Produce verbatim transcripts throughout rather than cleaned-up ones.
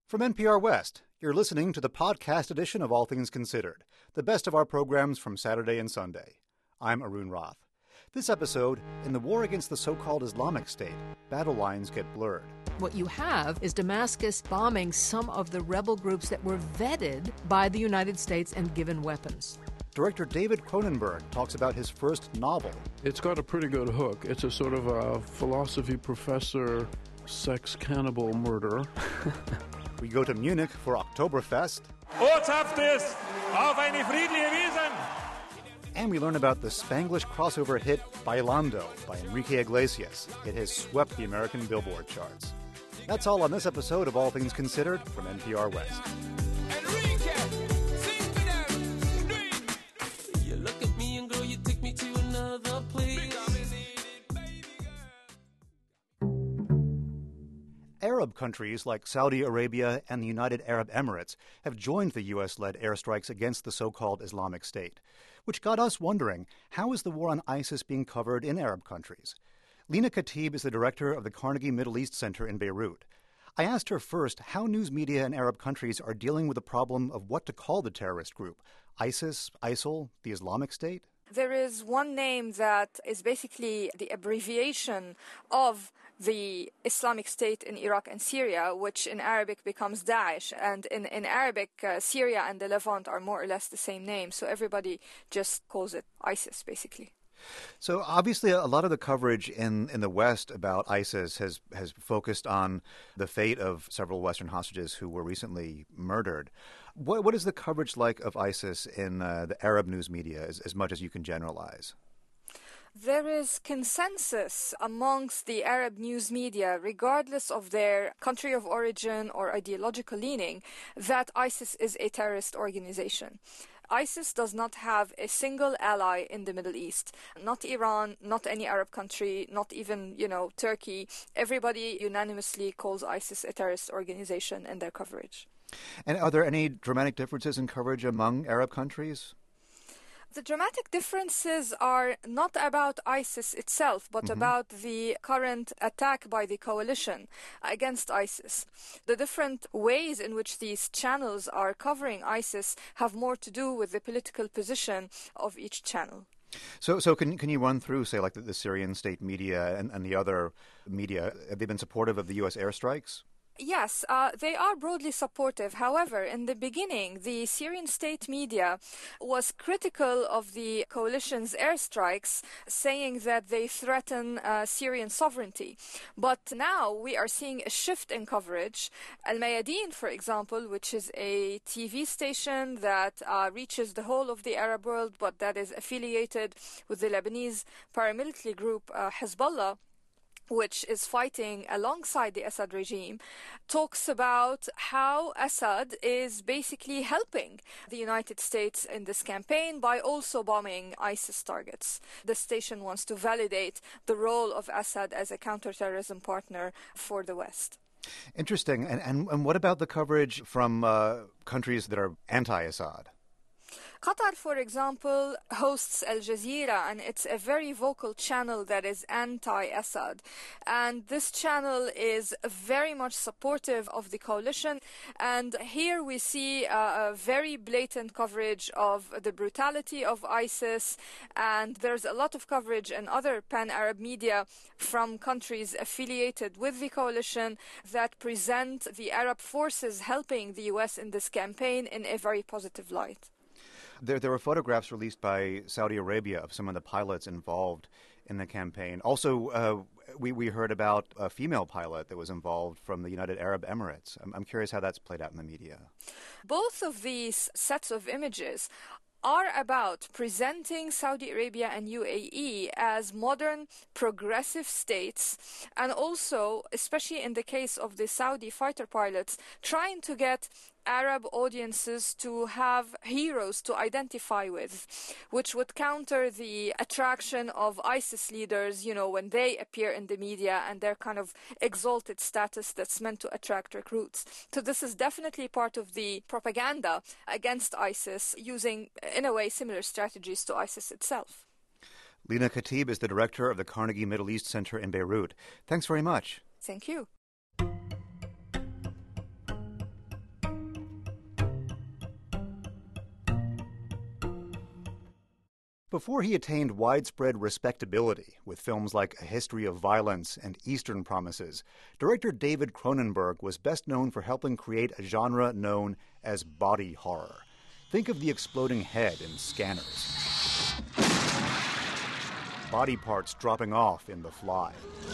From N P R West, you're listening to the podcast edition of All Things Considered, the best of our programs from Saturday and Sunday. I'm Arun Roth. This episode, in the war against the so-called Islamic State, battle lines get blurred. What you have is Damascus bombing some of the rebel groups that were vetted by the United States and given weapons. Director David Cronenberg talks about his first novel. It's got a pretty good hook. It's a sort of a philosophy professor, sex cannibal murderer. We go to Munich for Oktoberfest. Ortshaftes auf eine friedliche Wiesen. And we learn about the Spanglish crossover hit Bailando by Enrique Iglesias. It has swept the American Billboard charts. That's all on this episode of All Things Considered from N P R West. Enrique, sing for them. You look at me and girl, you take me to another place. Arab countries like Saudi Arabia and the United Arab Emirates have joined the U S-led airstrikes against the so-called Islamic State, which got us wondering, how is the war on ISIS being covered in Arab countries? Lina Khatib is the director of the Carnegie Middle East Center in Beirut. I asked her first how news media in Arab countries are dealing with the problem of what to call the terrorist group, ISIS, ISIL, the Islamic State? There is one name that is basically the abbreviation of the Islamic State in Iraq and Syria, which in Arabic becomes Daesh. And in, in Arabic, uh, Syria and the Levant are more or less the same name. So everybody just calls it ISIS, basically. So obviously a lot of the coverage in, in the West about ISIS has, has focused on the fate of several Western hostages who were recently murdered. What, what is the coverage like of ISIS in uh, the Arab news media, as, as much as you can generalize? There is consensus amongst the Arab news media, regardless of their country of origin or ideological leaning, that ISIS is a terrorist organization. ISIS does not have a single ally in the Middle East. Not Iran, not any Arab country, not even, you know, Turkey. Everybody unanimously calls ISIS a terrorist organization in their coverage. And are there any dramatic differences in coverage among Arab countries? The dramatic differences are not about ISIS itself, but mm-hmm. about the current attack by the coalition against ISIS. The different ways in which these channels are covering ISIS have more to do with the political position of each channel. So, so can can you run through, say, like the, the Syrian state media and, and the other media? Have they been supportive of the U S airstrikes? Yes, uh, they are broadly supportive. However, in the beginning, the Syrian state media was critical of the coalition's airstrikes, saying that they threaten uh, Syrian sovereignty. But now we are seeing a shift in coverage. Al Mayadeen, for example, which is a T V station that uh, reaches the whole of the Arab world, but that is affiliated with the Lebanese paramilitary group uh, Hezbollah, which is fighting alongside the Assad regime, talks about how Assad is basically helping the United States in this campaign by also bombing ISIS targets. The station wants to validate the role of Assad as a counterterrorism partner for the West. Interesting. And, and, and what about the coverage from uh, countries that are anti-Assad? Qatar, for example, hosts Al Jazeera, and it's a very vocal channel that is anti-Assad. And this channel is very much supportive of the coalition. And here we see uh, a very blatant coverage of the brutality of ISIS. And there's a lot of coverage in other pan-Arab media from countries affiliated with the coalition that present the Arab forces helping the U S in this campaign in a very positive light. There, there were photographs released by Saudi Arabia of some of the pilots involved in the campaign. Also, uh, we, we heard about a female pilot that was involved from the United Arab Emirates. I'm, I'm curious how that's played out in the media. Both of these sets of images are about presenting Saudi Arabia and U A E as modern, progressive states, and also, especially in the case of the Saudi fighter pilots, trying to get Arab audiences to have heroes to identify with, which would counter the attraction of ISIS leaders, you know, when they appear in the media and their kind of exalted status that's meant to attract recruits. So this is definitely part of the propaganda against ISIS, using, in a way, similar strategies to ISIS itself. Lina Khatib is the director of the Carnegie Middle East Center in Beirut. Thanks very much. Thank you. Before he attained widespread respectability with films like A History of Violence and Eastern Promises, director David Cronenberg was best known for helping create a genre known as body horror. Think of the exploding head in Scanners. Body parts dropping off in The Fly.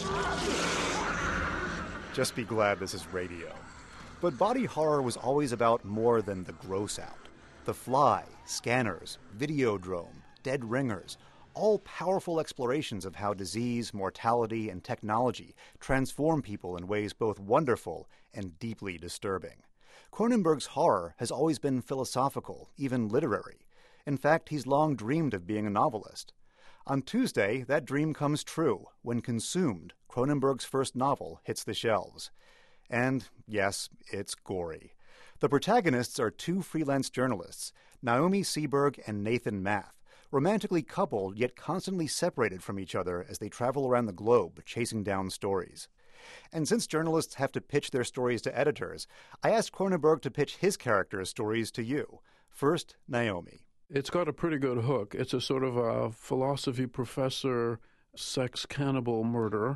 Just be glad this is radio. But body horror was always about more than the gross out. The Fly, Scanners, Videodrome, Dead Ringers, all powerful explorations of how disease, mortality, and technology transform people in ways both wonderful and deeply disturbing. Cronenberg's horror has always been philosophical, even literary. In fact, he's long dreamed of being a novelist. On Tuesday, that dream comes true when Consumed, Cronenberg's first novel, hits the shelves. And, yes, it's gory. The protagonists are two freelance journalists, Naomi Seberg and Nathan Math, romantically coupled yet constantly separated from each other as they travel around the globe chasing down stories. And since journalists have to pitch their stories to editors, I asked Cronenberg to pitch his characters' stories to you. First, Naomi. It's got a pretty good hook. It's a sort of a philosophy professor, sex cannibal murderer.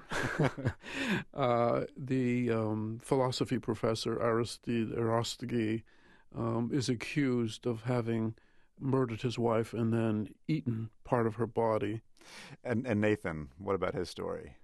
uh, the um, philosophy professor, Aristide Aristide, um, is accused of having murdered his wife and then eaten part of her body. And, and Nathan, what about his story?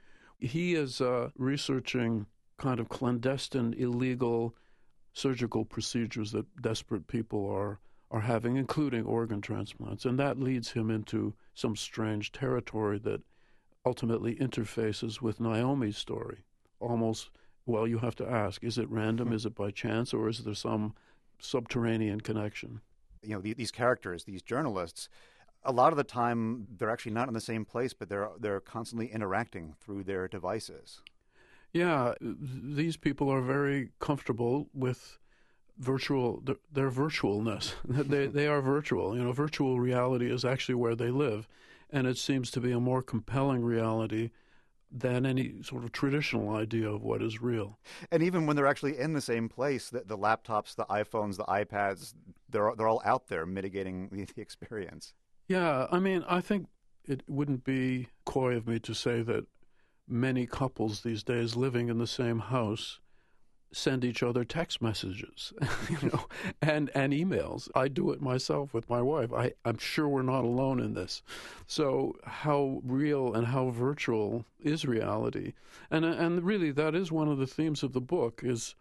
He is uh, researching kind of clandestine, illegal surgical procedures that desperate people are are having, including organ transplants. And that leads him into some strange territory that ultimately interfaces with Naomi's story. Almost, well, you have to ask, is it random, is it by chance, or is there some subterranean connection? You know, these characters, these journalists, a lot of the time they're actually not in the same place, but they're they're constantly interacting through their devices. Yeah, these people are very comfortable with virtual, their virtualness. they they are virtual. You know, virtual reality is actually where they live, and it seems to be a more compelling reality than any sort of traditional idea of what is real. And even when they're actually in the same place, the, the laptops, the iPhones, the iPads, they're they're all out there mitigating the, the experience. Yeah, I mean, I think it wouldn't be coy of me to say that many couples these days living in the same house send each other text messages, you know, and, and emails. I do it myself with my wife. I, I'm sure we're not alone in this. So how real and how virtual is reality? And and really that is one of the themes of the book, is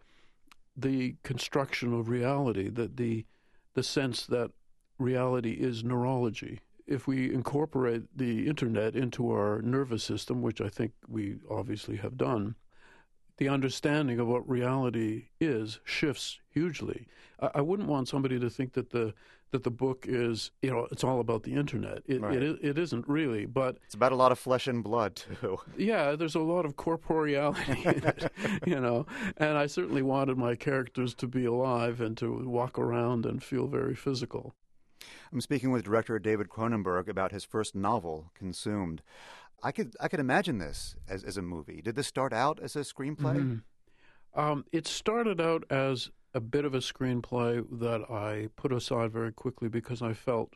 the construction of reality, that the the sense that reality is neurology. If we incorporate the internet into our nervous system, which I think we obviously have done, the understanding of what reality is shifts hugely. I, I wouldn't want somebody to think that the that the book is, you know, it's all about the internet. It, right. it, it isn't really, but it's about a lot of flesh and blood, too. Yeah, there's a lot of corporeality in it, you know, and I certainly wanted my characters to be alive and to walk around and feel very physical. I'm speaking with director David Cronenberg about his first novel, Consumed. I could I could imagine this as, as a movie. Did this start out as a screenplay? Mm-hmm. Um, it started out as a bit of a screenplay that I put aside very quickly because I felt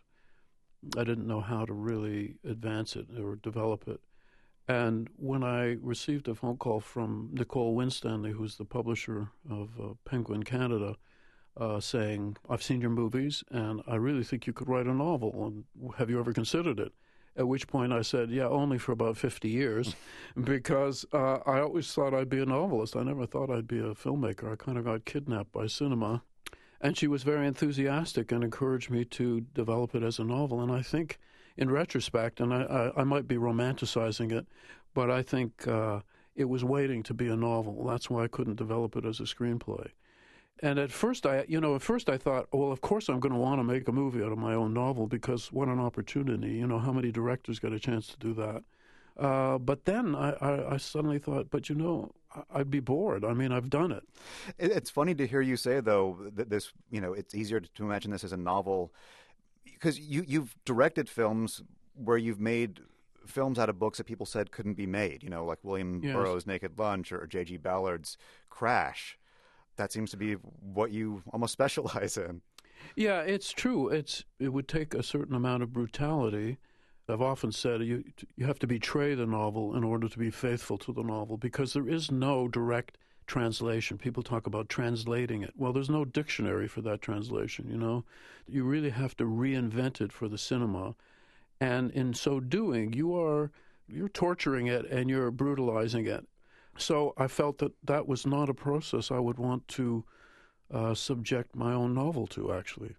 I didn't know how to really advance it or develop it. And when I received a phone call from Nicole Winstanley, who's the publisher of uh, Penguin Canada, uh, saying, I've seen your movies and I really think you could write a novel. And have you ever considered it? At which point I said, yeah, only for about fifty years, because uh, I always thought I'd be a novelist. I never thought I'd be a filmmaker. I kind of got kidnapped by cinema. And she was very enthusiastic and encouraged me to develop it as a novel. And I think, in retrospect, and I, I, I might be romanticizing it, but I think uh, it was waiting to be a novel. That's why I couldn't develop it as a screenplay. And at first, I, you know, at first I thought, well, of course I'm going to want to make a movie out of my own novel because what an opportunity. You know, how many directors get a chance to do that? Uh, but then I, I, I suddenly thought, but you know, I'd be bored. I mean, I've done it. It's funny to hear you say, though, that this, you know, it's easier to imagine this as a novel because you, you've directed films where you've made films out of books that people said couldn't be made, you know, like William Yes. Burroughs' Naked Lunch or J G Ballard's Crash. That seems to be what you almost specialize in. Yeah, it's true. It's it would take a certain amount of brutality. I've often said you you have to betray the novel in order to be faithful to the novel, because there is no direct translation. People talk about translating it. Well, there's no dictionary for that translation, you know. You really have to reinvent it for the cinema. And in so doing, you are you're torturing it and you're brutalizing it. So I felt that that was not a process I would want to uh, subject my own novel to, actually.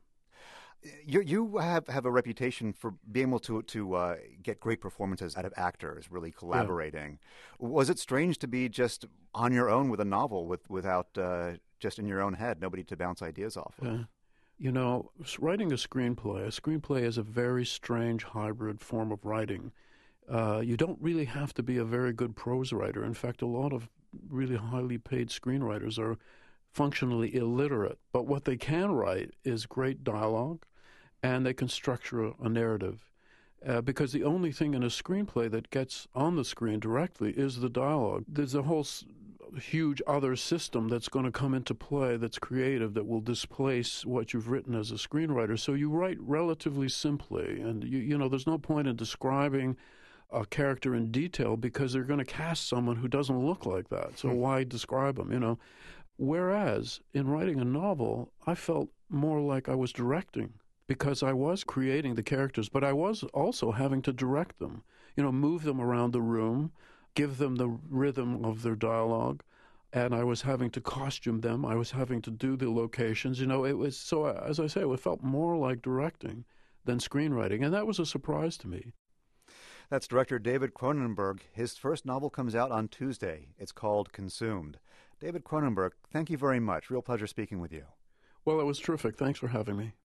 You you have, have a reputation for being able to to uh, get great performances out of actors, really collaborating. Yeah. Was it strange to be just on your own with a novel, with without uh, just in your own head, nobody to bounce ideas off of? Yeah. You know, writing a screenplay, a screenplay is a very strange hybrid form of writing. Uh, you don't really have to be a very good prose writer. In fact, a lot of really highly paid screenwriters are functionally illiterate. But what they can write is great dialogue, and they can structure a, a narrative. Uh, because the only thing in a screenplay that gets on the screen directly is the dialogue. There's a whole s- huge other system that's going to come into play that's creative, that will displace what you've written as a screenwriter. So you write relatively simply, and you, you know, there's no point in describing a character in detail because they're going to cast someone who doesn't look like that. So why describe them, you know? Whereas in writing a novel, I felt more like I was directing, because I was creating the characters, but I was also having to direct them, you know, move them around the room, give them the rhythm of their dialogue, and I was having to costume them. I was having to do the locations. You know, it was, so as I say, it felt more like directing than screenwriting, and that was a surprise to me. That's director David Cronenberg. His first novel comes out on Tuesday. It's called Consumed. David Cronenberg, thank you very much. Real pleasure speaking with you. Well, it was terrific. Thanks for having me.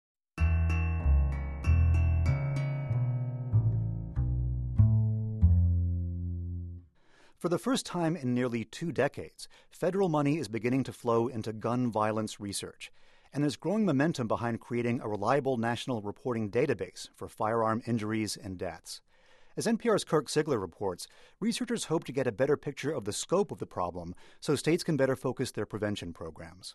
For the first time in nearly two decades, federal money is beginning to flow into gun violence research, and there's growing momentum behind creating a reliable national reporting database for firearm injuries and deaths. As N P R's Kirk Sigler reports, researchers hope to get a better picture of the scope of the problem so states can better focus their prevention programs.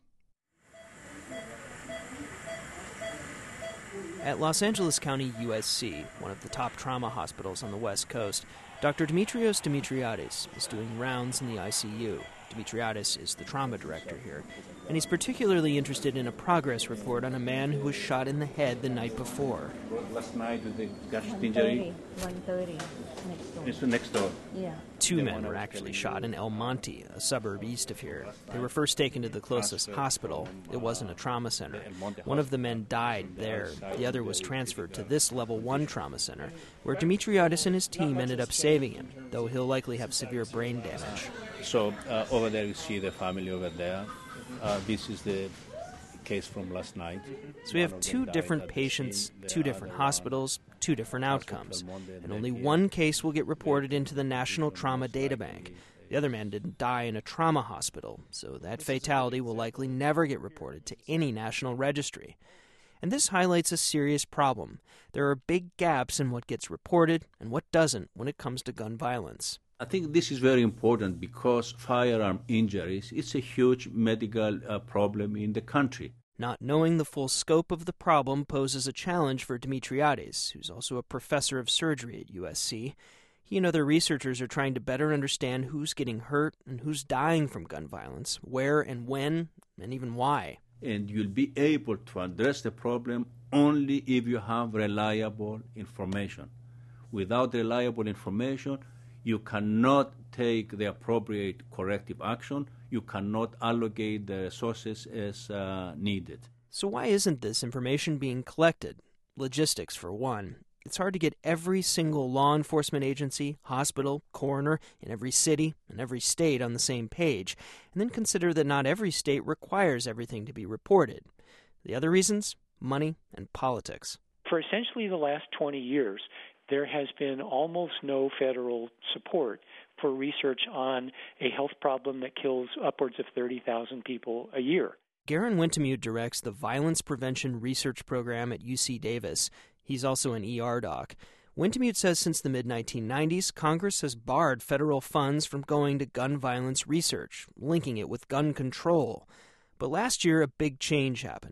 At Los Angeles County U S C, one of the top trauma hospitals on the West Coast, Doctor Dimitrios Dimitriadis is doing rounds in the I C U. Dimitriadis is the trauma director here, and he's particularly interested in a progress report on a man who was shot in the head the night before. Last night with the gunshot injury. one thirty, next door. It's next door. Yeah. Two men were actually shot in El Monte, a suburb east of here. They were first taken to the closest hospital. It wasn't a trauma center. One of the men died there. The other was transferred to this level one trauma center, where Dimitriadis and his team ended up saving him, though he'll likely have severe brain damage. So uh, over there you see the family over there. Uh, this is the case from last night. So we have two different patients, two different hospitals, two different outcomes, and only one case will get reported into the National Trauma Data Bank. The other man didn't die in a trauma hospital, so that fatality will likely never get reported to any national registry. And this highlights a serious problem. There are big gaps in what gets reported and what doesn't when it comes to gun violence. I think this is very important because firearm injuries, it's a huge medical uh, problem in the country. Not knowing the full scope of the problem poses a challenge for Dimitriadis, who's also a professor of surgery at U S C. He and other researchers are trying to better understand who's getting hurt and who's dying from gun violence, where and when, and even why. And you'll be able to address the problem only if you have reliable information. Without reliable information, you cannot take the appropriate corrective action. You cannot allocate the resources as uh, needed. So why isn't this information being collected? Logistics, for one. It's hard to get every single law enforcement agency, hospital, coroner in every city and every state on the same page, and then consider that not every state requires everything to be reported. The other reasons? Money and politics. For essentially the last twenty years, there has been almost no federal support for research on a health problem that kills upwards of thirty thousand people a year. Garen Wintemute directs the Violence Prevention Research Program at U C Davis. He's also an E R doc. Wintemute says since the mid nineteen nineties, Congress has barred federal funds from going to gun violence research, linking it with gun control. But last year, a big change happened.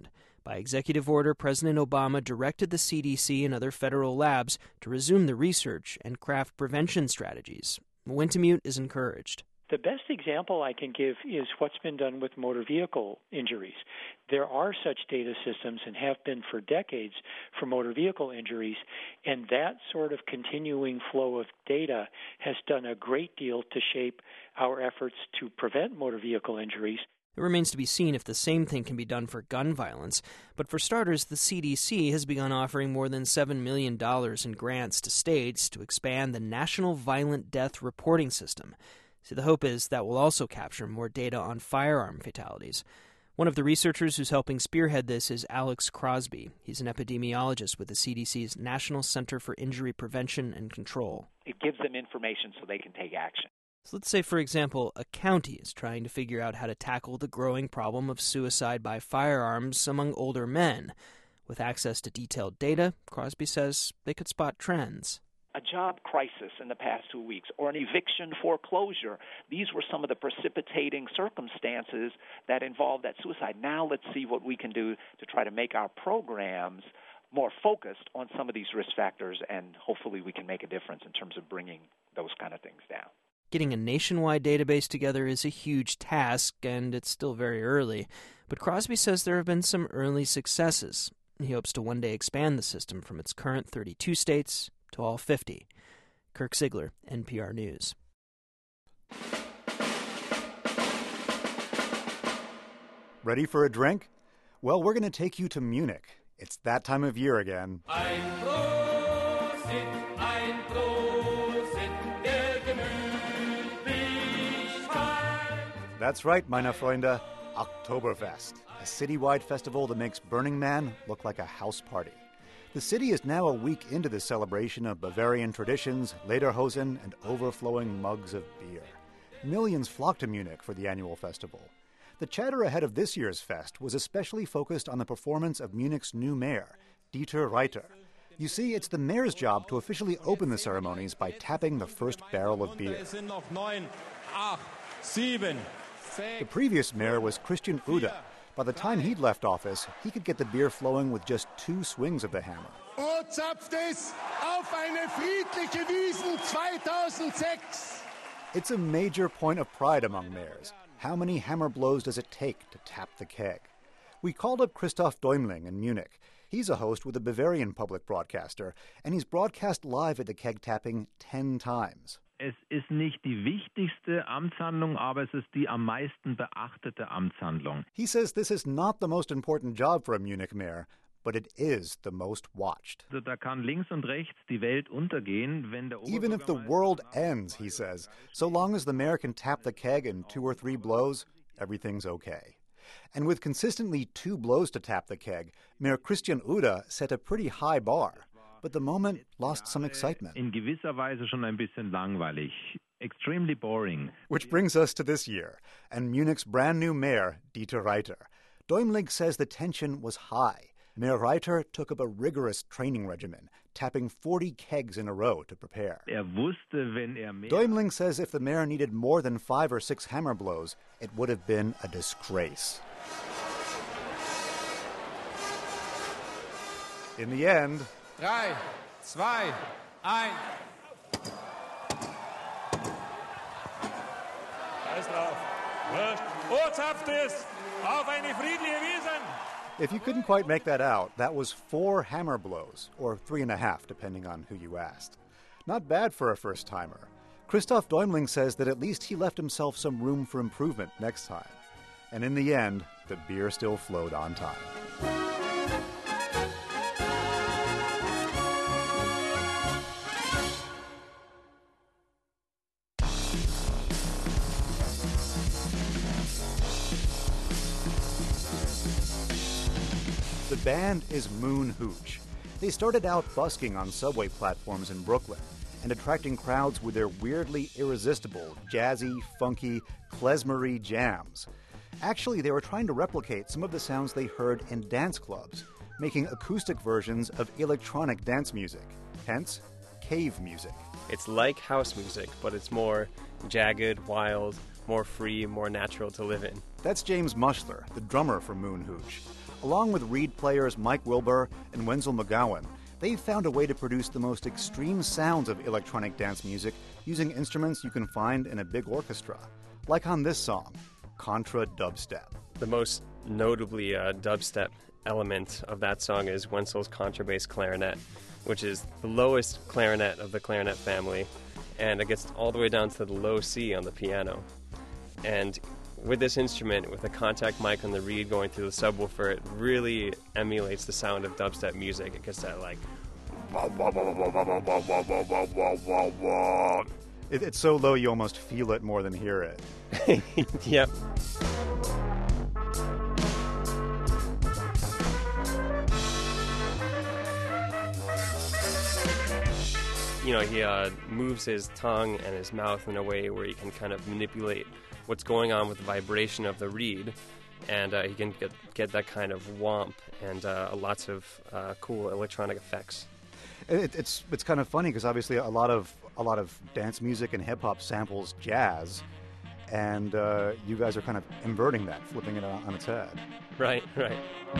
By executive order, President Obama directed the C D C and other federal labs to resume the research and craft prevention strategies. Wintemute is encouraged. The best example I can give is what's been done with motor vehicle injuries. There are such data systems and have been for decades for motor vehicle injuries, and that sort of continuing flow of data has done a great deal to shape our efforts to prevent motor vehicle injuries. It remains to be seen if the same thing can be done for gun violence, but for starters, the C D C has begun offering more than seven million dollars in grants to states to expand the National Violent Death Reporting System. So the hope is that will also capture more data on firearm fatalities. One of the researchers who's helping spearhead this is Alex Crosby. He's an epidemiologist with the C D C's National Center for Injury Prevention and Control. It gives them information so they can take action. So let's say, for example, a county is trying to figure out how to tackle the growing problem of suicide by firearms among older men. With access to detailed data, Crosby says they could spot trends. A job crisis in the past two weeks or an eviction foreclosure. These were some of the precipitating circumstances that involved that suicide. Now let's see what we can do to try to make our programs more focused on some of these risk factors, and hopefully we can make a difference in terms of bringing those kind of things down. Getting a nationwide database together is a huge task, and it's still very early. But Crosby says there have been some early successes. He hopes to one day expand the system from its current thirty-two states to all fifty. Kirk Ziegler, N P R News. Ready for a drink? Well, we're going to take you to Munich. It's that time of year again. Ein Prosit, ein Prosit, der Gemütlichkeit. That's right, meine Freunde. Oktoberfest, a citywide festival that makes Burning Man look like a house party. The city is now a week into the celebration of Bavarian traditions, lederhosen, and overflowing mugs of beer. Millions flock to Munich for the annual festival. The chatter ahead of this year's fest was especially focused on the performance of Munich's new mayor, Dieter Reiter. You see, it's the mayor's job to officially open the ceremonies by tapping the first barrel of beer. The previous mayor was Christian Ude. By the time he'd left office, he could get the beer flowing with just two swings of the hammer. O zapft es auf eine friedliche Wiesn zweitausendsechs. It's a major point of pride among mayors. How many hammer blows does it take to tap the keg? We called up Christoph Däumling in Munich. He's a host with a Bavarian public broadcaster, and he's broadcast live at the keg tapping ten times. Es ist nicht die wichtigste Amtshandlung, aber es ist die am meisten beachtete Amtshandlung. He says this is not the most important job for a Munich mayor, but it is the most watched. Da kann links und rechts die Welt untergehen, wenn der Even if the world ends, he says, so long as the mayor can tap the keg in two or three blows, everything's okay. And with consistently two blows to tap the keg, Mayor Christian Ude set a pretty high bar. But the moment lost some excitement. In gewisser Weise schon ein bisschen langweilig. Extremely boring. Which brings us to this year, and Munich's brand new mayor, Dieter Reiter. Däumling says the tension was high. Mayor Reiter took up a rigorous training regimen, tapping forty kegs in a row to prepare. Er wusste, wenn er mehr... Däumling says if the mayor needed more than five or six hammer blows, it would have been a disgrace. In the end... Drei, zwei, ein. Scheiß drauf. Wurscht. O zapft es auf eine friedliche Wiesn. If you couldn't quite make that out, that was four hammer blows, or three and a half, depending on who you asked. Not bad for a first-timer. Christoph Däumling says that at least he left himself some room for improvement next time. And in the end, the beer still flowed on time. The band is Moon Hooch. They started out busking on subway platforms in Brooklyn and attracting crowds with their weirdly irresistible, jazzy, funky, klezmery jams. Actually, they were trying to replicate some of the sounds they heard in dance clubs, making acoustic versions of electronic dance music, hence cave music. It's like house music, but it's more jagged, wild, more free, more natural to live in. That's James Mushler, the drummer for Moon Hooch. Along with reed players Mike Wilbur and Wenzel McGowan, they've found a way to produce the most extreme sounds of electronic dance music using instruments you can find in a big orchestra, like on this song, Contra Dubstep. The most notably uh, dubstep element of that song is Wenzel's contrabass clarinet, which is the lowest clarinet of the clarinet family, and it gets all the way down to the low C on the piano. And with this instrument, with a contact mic on the reed going through the subwoofer, it really emulates the sound of dubstep music. It gets that, like... It, it's so low you almost feel it more than hear it. Yep. You know, he uh, moves his tongue and his mouth in a way where he can kind of manipulate what's going on with the vibration of the reed, and uh, he can get, get that kind of whomp and uh, lots of uh, cool electronic effects. It, it's it's kind of funny because obviously a lot of a lot of dance music and hip hop samples jazz, and uh, you guys are kind of inverting that, flipping it on its head. Right, right.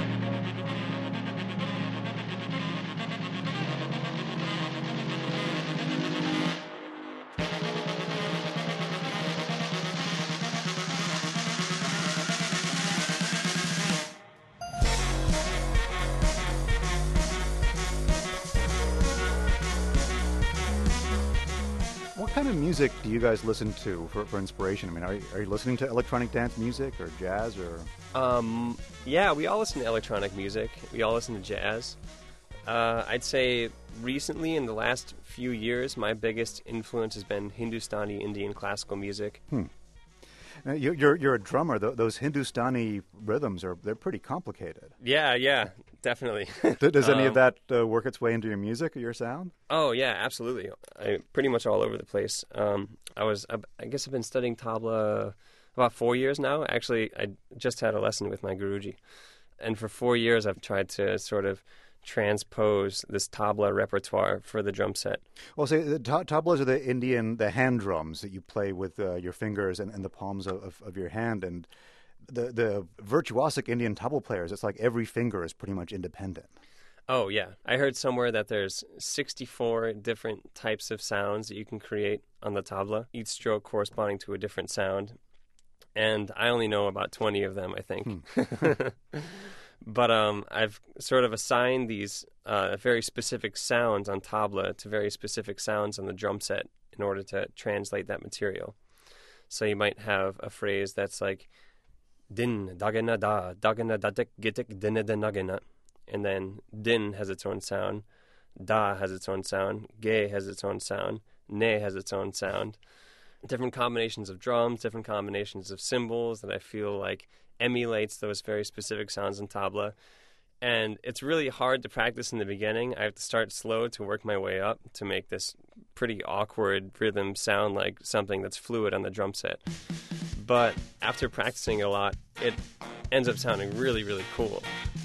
What kind of music do you guys listen to for, for inspiration? I mean, are you, are you listening to electronic dance music or jazz or? Um, yeah, we all listen to electronic music. We all listen to jazz. Uh, I'd say recently, in the last few years, my biggest influence has been Hindustani Indian classical music. Hmm. Now, you- you're you're a drummer. Th- Those Hindustani rhythms are they're pretty complicated. Yeah, yeah, definitely. D- Does any Um, of that uh, work its way into your music or your sound? Oh yeah, absolutely. I pretty much all over the place. Um, I was, I, I guess, I've been studying tabla about four years now. Actually, I just had a lesson with my Guruji, and for four years I've tried to sort of transpose this tabla repertoire for the drum set. Well, say the ta- tablas are the Indian, the hand drums that you play with uh, your fingers and, and the palms of, of, of your hand, and the the virtuosic Indian tabla players. It's like every finger is pretty much independent. Oh yeah, I heard somewhere that there's sixty-four different types of sounds that you can create on the tabla, each stroke corresponding to a different sound, and I only know about twenty of them, I think. Hmm. But um, I've sort of assigned these uh, very specific sounds on tabla to very specific sounds on the drum set in order to translate that material. So you might have a phrase that's like din dagana da dagana dadik gitik dinna da nagana, and then din has its own sound, da has its own sound, ge has its own sound, ne has its own sound. Different combinations of drums, different combinations of cymbals that I feel like emulates those very specific sounds in tabla. And it's really hard to practice in the beginning. I have to start slow to work my way up to make this pretty awkward rhythm sound like something that's fluid on the drum set. But after practicing a lot, it ends up sounding really, really cool.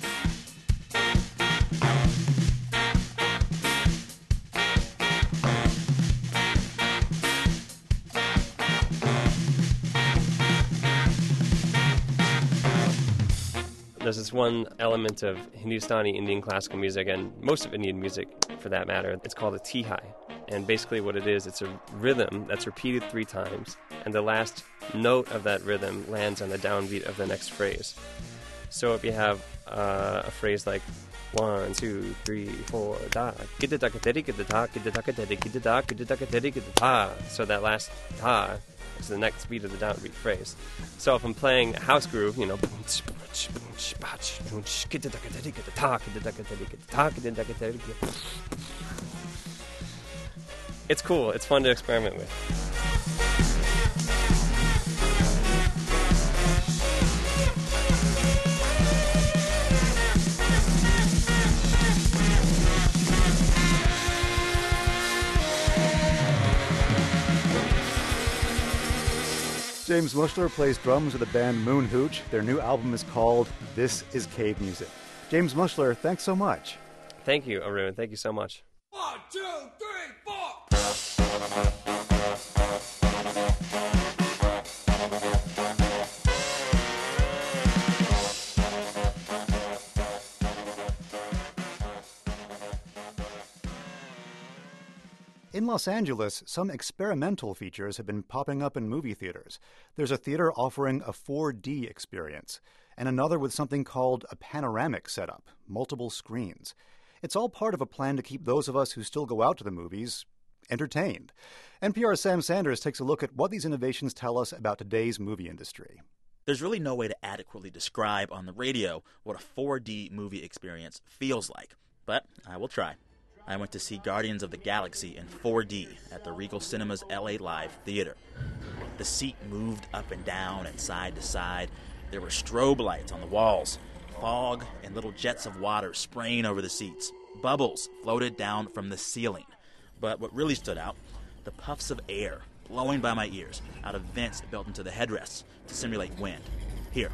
There's this one element of Hindustani Indian classical music, and most of Indian music for that matter. It's called a tihai. And basically what it is, it's a rhythm that's repeated three times, and the last note of that rhythm lands on the downbeat of the next phrase. So if you have uh, a phrase like one, two, three, four, da, gidda daka dedi gidda da, gidda daka dedi gidda da, gidda daka dedi gidda da. So that last da is the next beat of the downbeat phrase. So if I'm playing a house groove, you know, it's cool. It's fun to experiment with. James Mushler plays drums with the band Moon Hooch. Their new album is called This Is Cave Music. James Mushler, thanks so much. Thank you, Arun. Thank you so much. One, two, three, four. In Los Angeles, some experimental features have been popping up in movie theaters. There's a theater offering a four D experience, and another with something called a panoramic setup, multiple screens. It's all part of a plan to keep those of us who still go out to the movies entertained. N P R's Sam Sanders takes a look at what these innovations tell us about today's movie industry. There's really no way to adequately describe on the radio what a four D movie experience feels like, but I will try. I went to see Guardians of the Galaxy in four D at the Regal Cinemas L A Live Theater. The seat moved up and down and side to side. There were strobe lights on the walls, fog and little jets of water spraying over the seats. Bubbles floated down from the ceiling. But what really stood out, the puffs of air blowing by my ears out of vents built into the headrests to simulate wind. Here.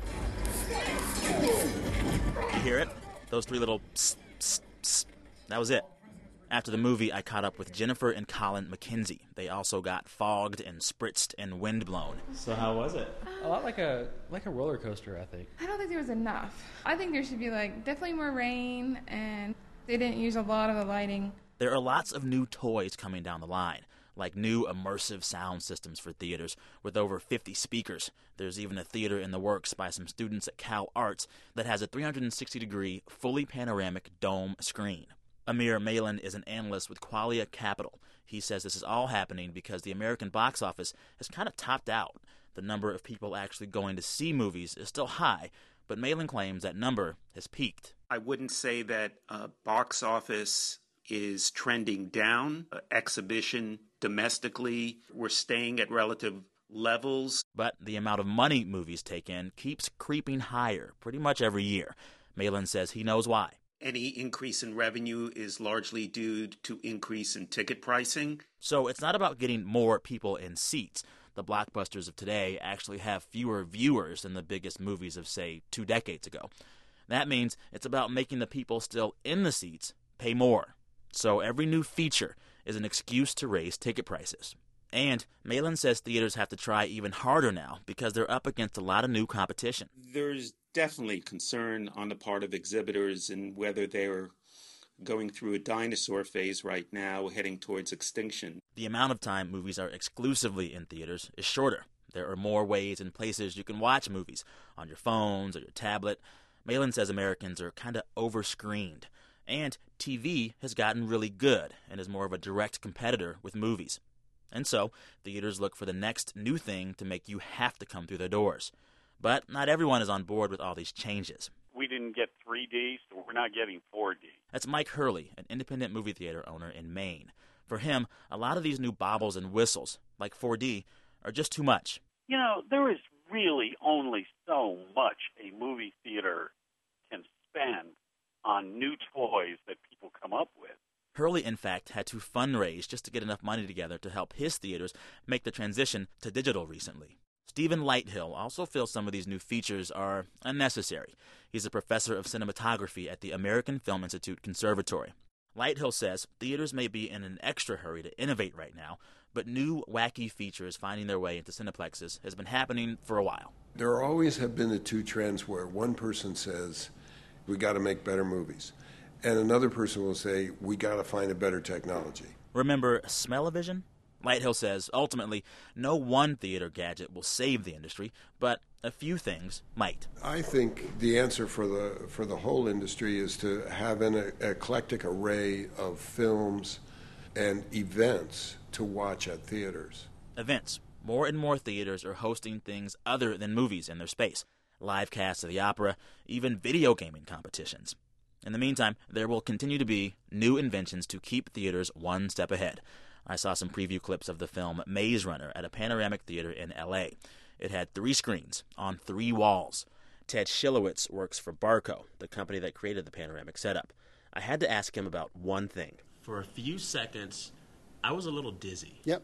You hear it? Those three little psst, psst, psst. That was it. After the movie, I caught up with Jennifer and Colin McKenzie. They also got fogged and spritzed and windblown. So how was it? A lot like a like a roller coaster, I think. I don't think there was enough. I think there should be like definitely more rain, and they didn't use a lot of the lighting. There are lots of new toys coming down the line, like new immersive sound systems for theaters with over fifty speakers. There's even a theater in the works by some students at Cal Arts that has a three hundred sixty degree, fully panoramic dome screen. Amir Malin is an analyst with Qualia Capital. He says this is all happening because the American box office has kind of topped out. The number of people actually going to see movies is still high, but Malin claims that number has peaked. I wouldn't say that uh, box office is trending down. Uh, exhibition domestically, we're staying at relative levels. But the amount of money movies take in keeps creeping higher pretty much every year. Malin says he knows why. Any increase in revenue is largely due to increase in ticket pricing. So it's not about getting more people in seats. The blockbusters of today actually have fewer viewers than the biggest movies of, say, two decades ago. That means it's about making the people still in the seats pay more. So every new feature is an excuse to raise ticket prices. And Malin says theaters have to try even harder now because they're up against a lot of new competition. There's definitely concern on the part of exhibitors in whether they're going through a dinosaur phase right now, heading towards extinction. The amount of time movies are exclusively in theaters is shorter. There are more ways and places you can watch movies, on your phones or your tablet. Malin says Americans are kind of over-screened. And T V has gotten really good and is more of a direct competitor with movies. And so, theaters look for the next new thing to make you have to come through their doors. But not everyone is on board with all these changes. We didn't get three D, so we're not getting four D. That's Mike Hurley, an independent movie theater owner in Maine. For him, a lot of these new baubles and whistles, like four D, are just too much. You know, there is really only so much a movie theater can spend on new toys that people come up with. Hurley, in fact, had to fundraise just to get enough money together to help his theaters make the transition to digital recently. Stephen Lighthill also feels some of these new features are unnecessary. He's a professor of cinematography at the American Film Institute Conservatory. Lighthill says theaters may be in an extra hurry to innovate right now, but new wacky features finding their way into cineplexes has been happening for a while. There always have been the two trends where one person says, we got to make better movies, and another person will say, we got to find a better technology. Remember Smell-O-Vision? Lighthill says, ultimately, no one theater gadget will save the industry, but a few things might. I think the answer for the for the whole industry is to have an eclectic array of films and events to watch at theaters. Events. More and more theaters are hosting things other than movies in their space. Live casts of the opera, even video gaming competitions. In the meantime, there will continue to be new inventions to keep theaters one step ahead. I saw some preview clips of the film Maze Runner at a panoramic theater in L A. It had three screens on three walls. Ted Schilowitz works for Barco, the company that created the panoramic setup. I had to ask him about one thing. For a few seconds, I was a little dizzy. Yep.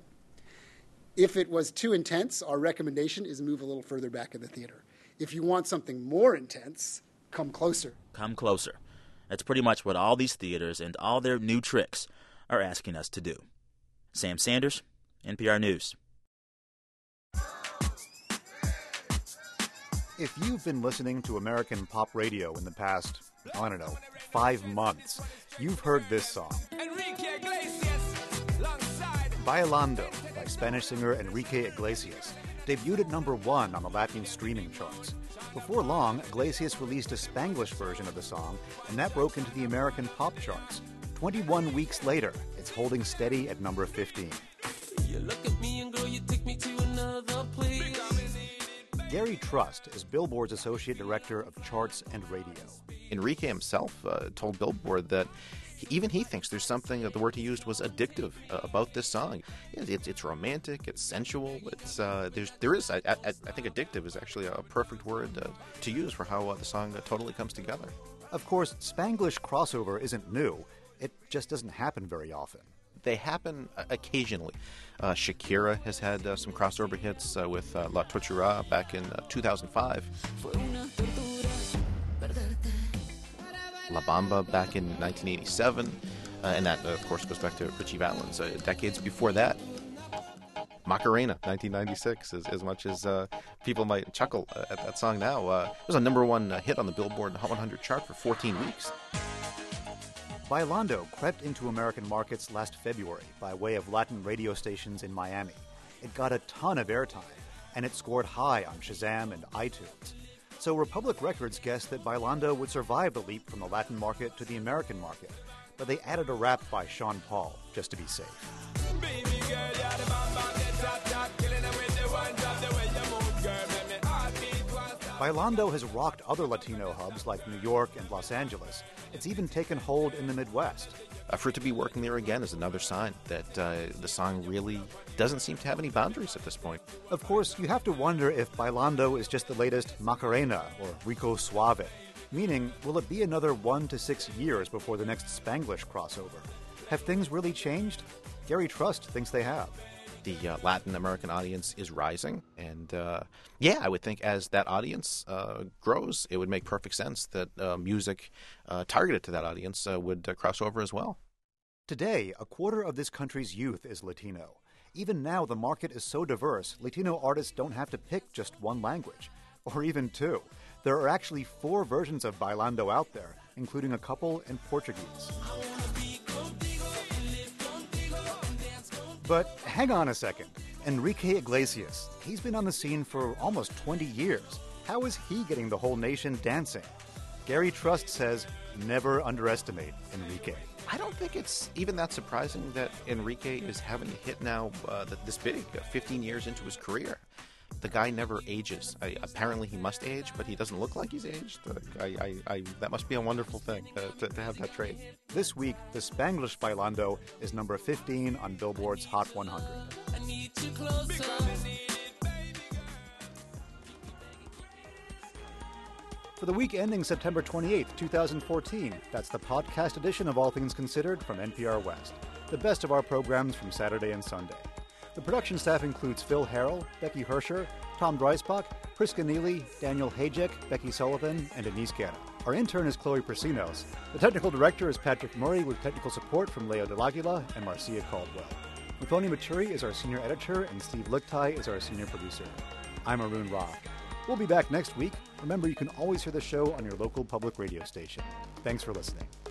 If it was too intense, our recommendation is move a little further back in the theater. If you want something more intense, come closer. Come closer. That's pretty much what all these theaters and all their new tricks are asking us to do. Sam Sanders, N P R News. If you've been listening to American pop radio in the past, I don't know, five months, you've heard this song. Enrique Iglesias, alongside Bailando by Spanish singer Enrique Iglesias debuted at number one on the Latin streaming charts. Before long, Iglesias released a Spanglish version of the song, and that broke into the American pop charts. twenty-one weeks later, it's holding steady at number fifteen. You look at me and girl, you take me to another place. Gary Trust is Billboard's Associate Director of Charts and Radio. Enrique himself uh, told Billboard that he, even he thinks there's something, uh, the word he used was addictive uh, about this song. It, it's, it's romantic, it's sensual, it's uh, there's there is, I, I, I think addictive is actually a perfect word uh, to use for how uh, the song uh, totally comes together. Of course, Spanglish crossover isn't new. It just doesn't happen very often. They happen uh, occasionally. Uh, Shakira has had uh, some crossover hits uh, with uh, La Tortura back in uh, two thousand five. La Bamba back in nineteen eighty-seven. Uh, and that, uh, of course, goes back to Richie Valens. Uh, decades before that, Macarena, nineteen ninety-six, as, as much as uh, people might chuckle at that song now. Uh, it was a number one uh, hit on the Billboard Hot one hundred chart for fourteen weeks. Bailando crept into American markets last February by way of Latin radio stations in Miami. It got a ton of airtime, and it scored high on Shazam and iTunes. So Republic Records guessed that Bailando would survive the leap from the Latin market to the American market, but they added a rap by Sean Paul just to be safe. Bailando has rocked other Latino hubs like New York and Los Angeles. It's even taken hold in the Midwest. Uh, for it to be working there again is another sign that uh, the song really doesn't seem to have any boundaries at this point. Of course, you have to wonder if Bailando is just the latest Macarena or Rico Suave, meaning will it be another one to six years before the next Spanglish crossover? Have things really changed? Gary Trust thinks they have. The uh, Latin American audience is rising, and uh, yeah, I would think as that audience uh, grows, it would make perfect sense that uh, music uh, targeted to that audience uh, would uh, cross over as well. Today, a quarter of this country's youth is Latino. Even now, the market is so diverse, Latino artists don't have to pick just one language, or even two. There are actually four versions of Bailando out there, including a couple in Portuguese. But hang on a second. Enrique Iglesias, he's been on the scene for almost twenty years. How is he getting the whole nation dancing? Gary Trust says, never underestimate Enrique. I don't think it's even that surprising that Enrique is having a hit now uh, this big, uh, fifteen years into his career. The guy never ages. I, apparently he must age, but he doesn't look like he's aged. Uh, I, I, I, that must be a wonderful thing uh, to, to have that trait. This week, the Spanglish Bailando is number fifteen on Billboard's Hot one hundred. I need you closer. For the week ending September twenty-eighth, twenty fourteen, that's the podcast edition of All Things Considered from N P R West. The best of our programs from Saturday and Sunday. The production staff includes Phil Harrell, Becky Hersher, Tom Dreisbach, Priska Neely, Daniel Hajek, Becky Sullivan, and Denise Ganna. Our intern is Chloe Prasinos. The technical director is Patrick Murray with technical support from Leo Delagula and Marcia Caldwell. Muthoni Maturi is our senior editor and Steve Lichtai is our senior producer. I'm Arun Roth. We'll be back next week. Remember, you can always hear the show on your local public radio station. Thanks for listening.